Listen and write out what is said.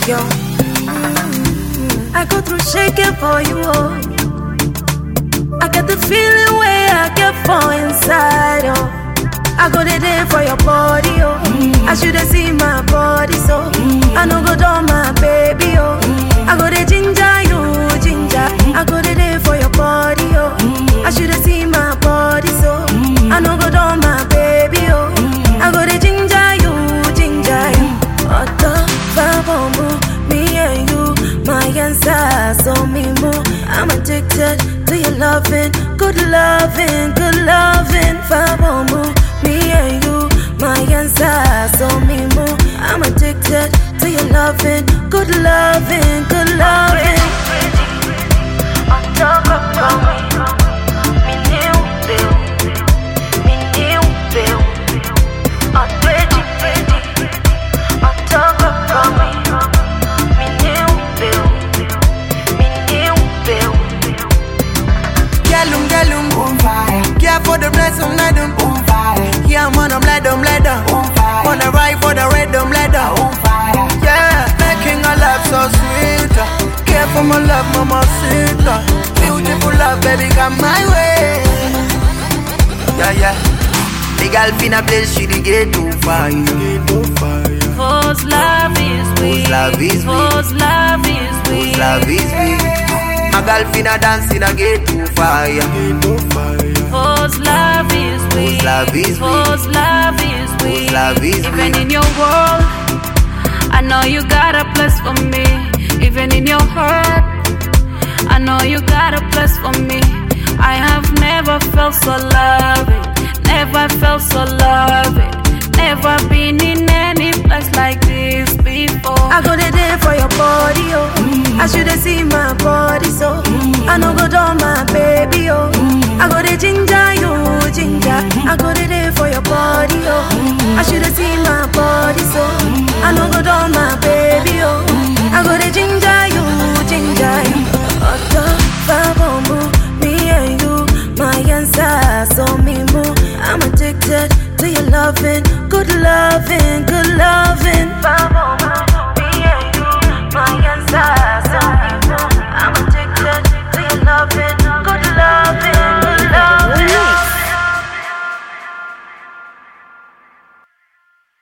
yo. I go through shaking for you, oh. I get the feeling where I get for inside, oh. I go there for your body, oh. I should have seen my body, so I no go down my baby, oh. I go there ginger you, ginger. I go there for your body, oh. I should have seen my body, so I no go down my baby, oh. I go there ginger you, ginger you. Otto, Fabomo, me and you, my answer, so me more. I'm addicted to your loving, good loving, good loving, Fabomo. Me and you, my answer, so me more. I'm addicted to your loving, good loving, good loving. On top of me new bill, me new bill. On top of me new bill, me new bill. Galum, on fire. Care for the blessing, let them on fire. Yeah, man, I'm let them on fire. Wanna ride for the red, let them on fire. Yeah, making a love so sweet. Care for my love, mama, sister. Beautiful love, baby, come my way. Yeah. The girl finna place, she dey get too fire. Whose love is weak? Whose love is weak? Whose love is weak? Whose love is weak? My girl finna dance in a get too fire. Whose love is weak? Whose love is weak? Whose love is weak? Whose love is Even weak? in your world, I know you got a place for me. Even in your heart, I know you got a place for me. I have never felt so loving, never felt so loving, never been in any place like this before. I go there for your body, oh. I should have seen my body, so I know